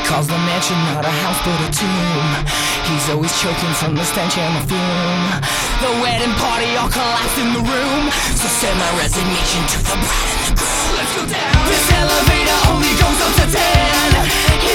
calls the mansion not a house but a tomb. He's always choking from the stench and the fume. The wedding party all collapsed in the room, so send my resignation to the bride and the groom. Let's go down. This elevator only goes up to 10.